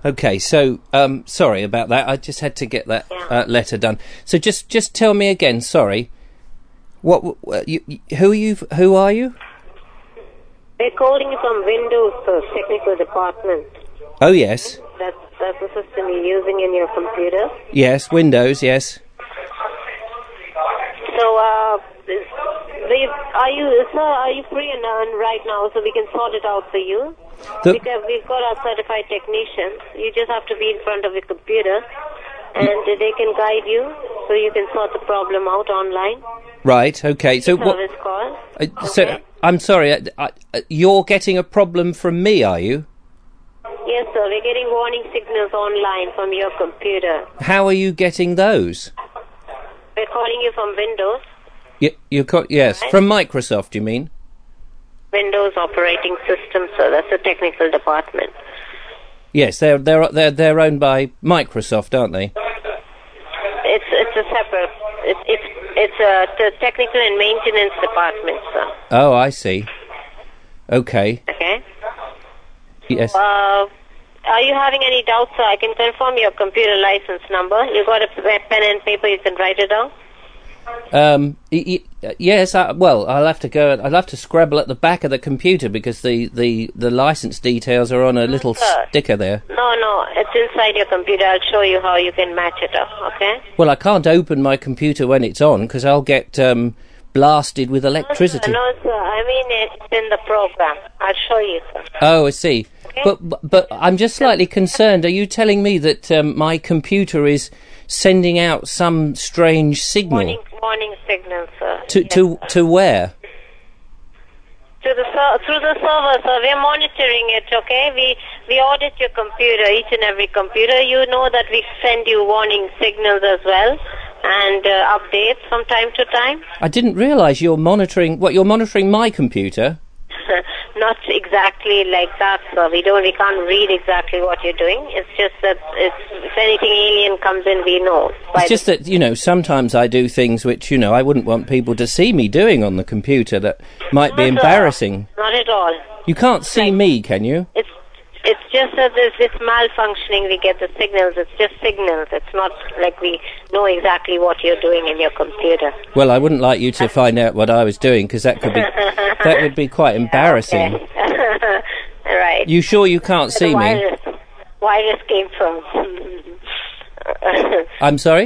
Okay, so, sorry about that. I just had to get that letter done. So just tell me again, sorry. Who are you? We're calling you from Windows Technical Department. Oh, yes. That's the system you're using in your computer. Yes, Windows, yes. So, are you free right now so we can sort it out for you? Because we've got our certified technicians. You just have to be in front of your computer and they can guide you so you can sort the problem out online. Right, okay. So service call. So, I'm sorry, you're getting a problem from me, are you? Yes, sir. We're getting warning signals online from your computer. How are you getting those? We're calling you from Windows. Yes, right. From Microsoft, you mean? Windows operating system, so that's the technical department. Yes, they're owned by Microsoft, aren't they? It's a separate. It's the technical and maintenance department, sir. Oh, I see. Okay. Okay. Yes. Are you having any doubts, sir? I can confirm your computer license number. You got a pen and paper? You can write it down. Yes. I'll have to scrabble at the back of the computer because the license details are on a little sticker there. No, it's inside your computer. I'll show you how you can match it up. Okay. Well, I can't open my computer when it's on because I'll get blasted with electricity. No, sir. I mean it's in the program. I'll show you, sir. Oh, I see. Okay. But I'm just slightly concerned. Are you telling me that my computer is sending out some strange signal? Warning signal, sir. To where? Through the server, sir. We're monitoring it, okay? We audit your computer, each and every computer. You know that we send you warning signals as well and updates from time to time. I didn't realise you're monitoring... What, you're monitoring my computer? Not exactly like that, sir. We can't read exactly what you're doing. It's just that if anything alien comes in, we know. It's just that, sometimes I do things which, I wouldn't want people to see me doing on the computer that might be embarrassing. Not at all. You can't see me, can you? It's just that there's this malfunctioning. We get the signals. It's just signals. It's not like we know exactly what you're doing in your computer. Well, I wouldn't like you to find out what I was doing because that would be quite embarrassing. Okay. Right. You sure you can't see me? Virus came from. I'm sorry?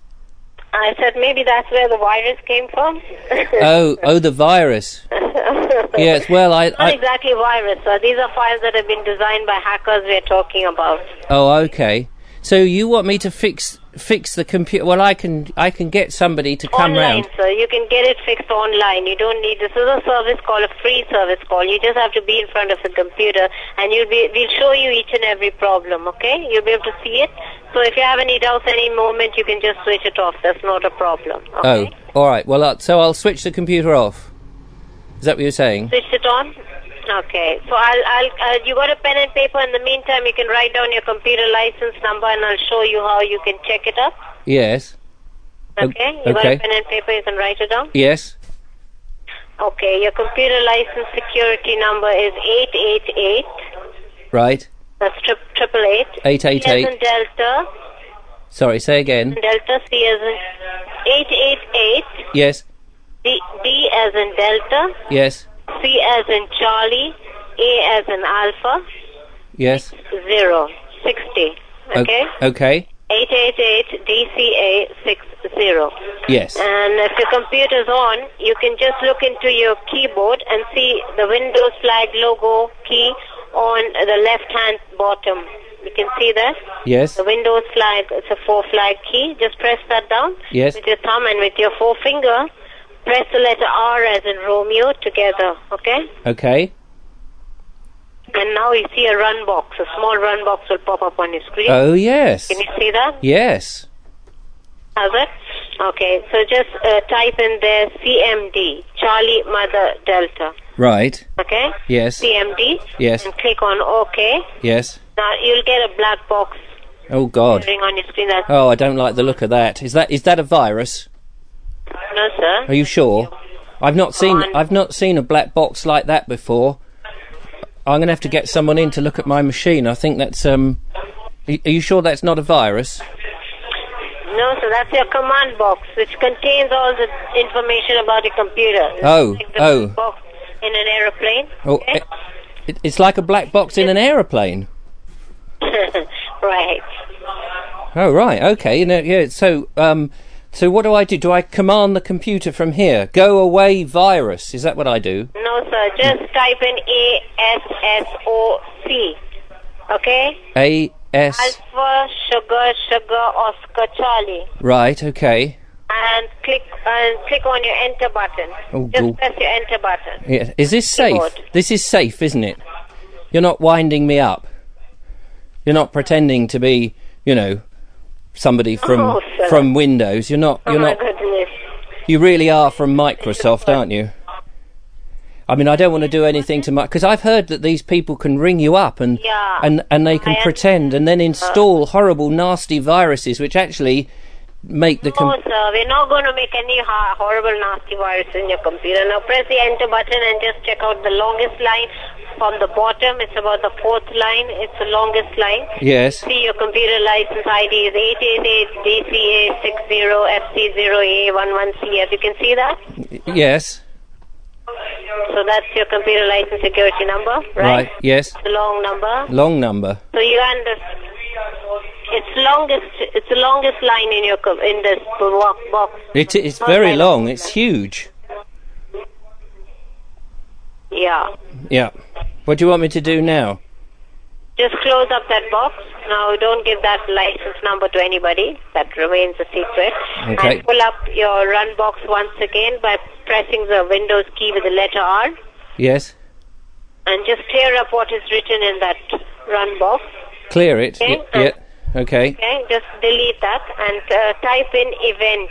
I said maybe that's where the virus came from. Oh, the virus. Yes, well, Not exactly virus, sir. These are files that have been designed by hackers we're talking about. Oh, okay. So you want me to fix the computer? Well, I can get somebody to come round. Online, sir. You can get it fixed online. You don't need... This is a service call, a free service call. You just have to be in front of the computer and we'll show you each and every problem, okay? You'll be able to see it. So if you have any doubts any moment, you can just switch it off. That's not a problem, okay? Oh, all right. Well, so I'll switch the computer off. Is that what you're saying? Switch it on? Okay. So you got a pen and paper. In the meantime, you can write down your computer license number and I'll show you how you can check it up. Yes. Okay. You got a pen and paper, you can write it down? Yes. Okay. Your computer license security number is 888. Right. That's 888. 888. C as in Delta. Sorry, say again. Delta, C as in... 888. Yes. D as in Delta. Yes. C as in Charlie. A as in Alpha. Yes. 60. Okay? Okay. 888 DCA 60. Yes. And if your computer's on, you can just look into your keyboard and see the Windows flag logo key on the left-hand bottom. You can see that? Yes. The Windows flag, it's a 4-flag key. Just press that down. Yes. With your thumb and with your forefinger, press the letter R as in Romeo together, okay? Okay. And now you see a run box. A small run box will pop up on your screen. Oh, yes. Can you see that? Yes. Has it? Okay, so just type in there CMD, Charlie Mother Delta. Right. Okay? Yes. CMD. Yes. And click on OK. Yes. Now you'll get a black box. Oh, God. On your screen. Oh, I don't like the look of that. Is that a virus? No, sir. Are you sure? I've not seen a black box like that before. I'm going to have to get someone in to look at my machine. I think that's Are you sure that's not a virus? No, so that's your command box, which contains all the information about your computer. Oh, like the box in an aeroplane. Oh, okay? It's like a black box in an aeroplane. Right. Oh, right. Okay. Yeah. So what do I do? Do I command the computer from here? Go away, virus. Is that what I do? No, sir. Just type in ASSOC. Okay? A-S... Alpha, sugar, Oscar, Charlie. Right, okay. And click on your enter button. Oh, Just press your enter button. Yeah. Is this safe? Keyboard. This is safe, isn't it? You're not winding me up. You're not pretending to be, somebody from Windows. You're not. Oh my goodness. You really are from Microsoft, aren't you? I mean, I don't want to do anything to because I've heard that these people can ring you up and they can pretend and then install horrible, nasty viruses, which actually make the... No, sir, we're not going to make any horrible, nasty virus in your computer. Now press the enter button and just check out the longest line from the bottom. It's about the fourth line. It's the longest line. Yes. See, your computer license ID is 888-DCA60FC0A11CF. You can see that? Yes. So that's your computer license security number, right? Yes. The long number. Long number. So you understand. It's the longest line in this box. It's very long. It's huge. Yeah. Yeah. What do you want me to do now? Just close up that box. Now don't give that license number to anybody. That remains a secret. Okay. And pull up your run box once again by pressing the Windows key with the letter R. Yes. And just clear up what is written in that run box. Clear it. Okay. Yeah. Okay. Okay. Just delete that and type in event.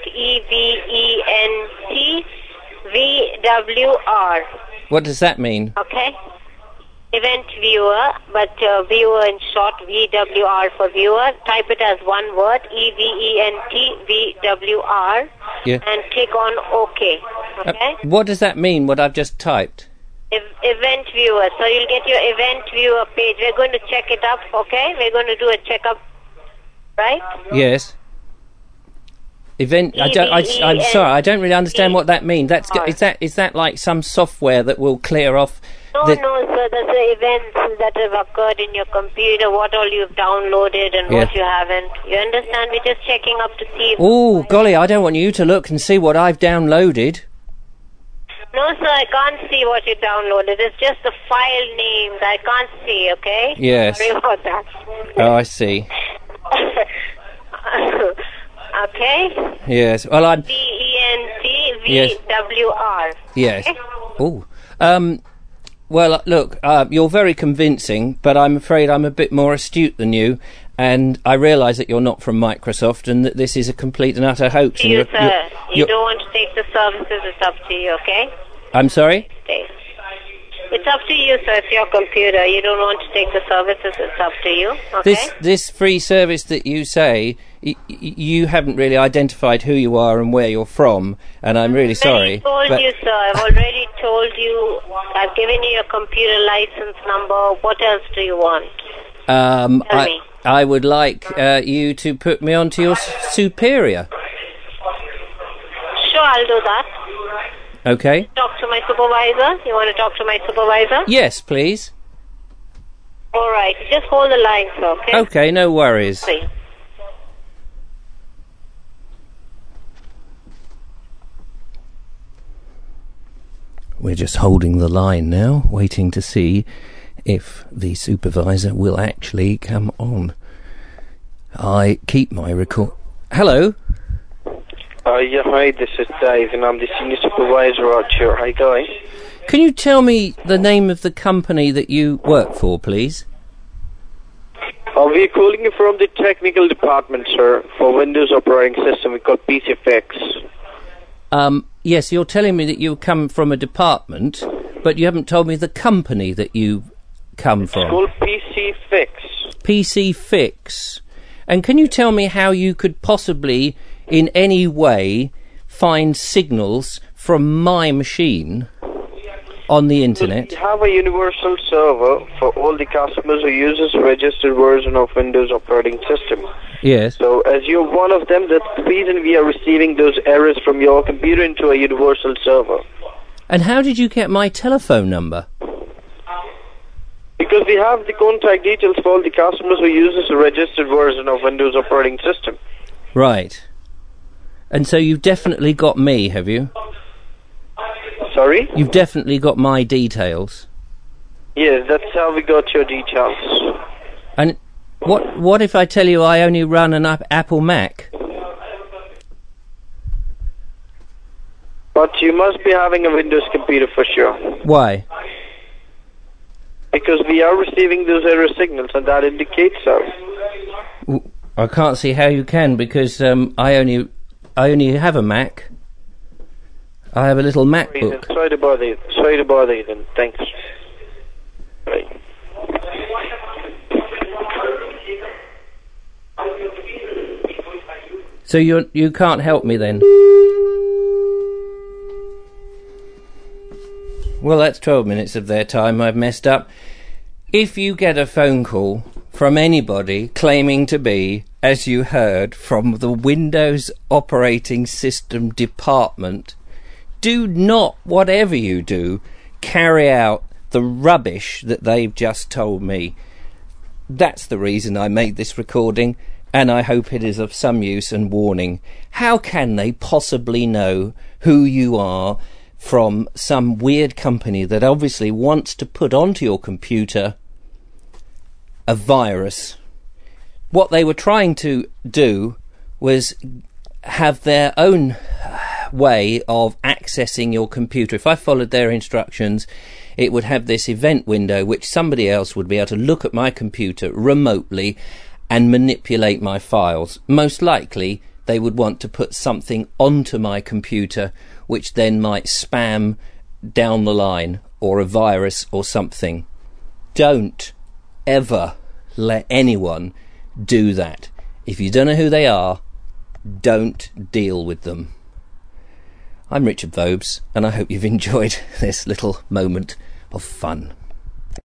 EVENT VWR. What does that mean? Okay. Event viewer, but viewer in short, VWR for viewer. Type it as one word, EVENT VWR, and click on OK. Okay? What does that mean, what I've just typed? Event viewer. So you'll get your event viewer page. We're going to check it up, okay? We're going to do a checkup, right? Yes. Event. I'm sorry. I don't really understand what that means. Is that like some software that will clear off? No, sir. That's the events that have occurred in your computer. What all you've downloaded and what you haven't. You understand? We're just checking up to see. Oh, golly! I don't want you to look and see what I've downloaded. No, sir. I can't see what you downloaded. It's just the file names. I can't see. Okay. Yes. Sorry about that. Oh, I see. Okay. Yes. Well, I'm. VENT-VWR. Yes. Okay? Oh. Well, look. You're very convincing, but I'm afraid I'm a bit more astute than you, and I realise that you're not from Microsoft, and that this is a complete and utter hoax. You, sir. You don't want to take the services. It's up to you. Okay. I'm sorry. It's up to you, sir. It's your computer. You don't want to take the services. It's up to you. Okay. This free service that you say, you haven't really identified who you are and where you're from, and I'm really sorry. I've already told you, sir. I've already told you. I've given you your computer license number. What else do you want? Tell me. I would like you to put me on to your superior. Sure, I'll do that. Okay. Talk to my supervisor. You want to talk to my supervisor? Yes, please. All right. Just hold the line, sir, okay? Okay, no worries. See. We're just holding the line now, waiting to see if the supervisor will actually come on. I keep my record... Hello? Yeah, hi, this is Dave, and I'm the senior supervisor out here. How you going? Can you tell me the name of the company that you work for, please? We're calling you from the technical department, sir, for Windows operating system. We call PC Fix. Yes, you're telling me that you come from a department, but you haven't told me the company that you come from. It's called PC Fix. PC Fix. And can you tell me how you could possibly, in any way, find signals from my machine on the internet. We have a universal server for all the customers who uses a registered version of Windows operating system. Yes. So as you're one of them, that's the reason we are receiving those errors from your computer into a universal server. And how did you get my telephone number? Because we have the contact details for all the customers who uses a registered version of Windows operating system. Right. And so you've definitely got me, have you? Sorry? You've definitely got my details. Yes, that's how we got your details. And what if I tell you I only run an Apple Mac? But you must be having a Windows computer for sure. Why? Because we are receiving those error signals, and that indicates so. I can't see how you can, because I only have a Mac. I have a little MacBook. Sorry to bother you then. Thanks. Right. So you can't help me then? Well, that's 12 minutes of their time I've messed up. If you get a phone call from anybody claiming to be, as you heard, from the Windows Operating System Department, do not, whatever you do, carry out the rubbish that they've just told me. That's the reason I made this recording, and I hope it is of some use and warning. How can they possibly know who you are from some weird company that obviously wants to put onto your computer a virus? What they were trying to do was have their own way of accessing your computer. If I followed their instructions, it would have this event window which somebody else would be able to look at my computer remotely and manipulate my files. Most likely they would want to put something onto my computer which then might spam down the line, or a virus or something. Don't ever let anyone do that. If you don't know who they are, don't deal with them. I'm Richard Vobes, and I hope you've enjoyed this little moment of fun.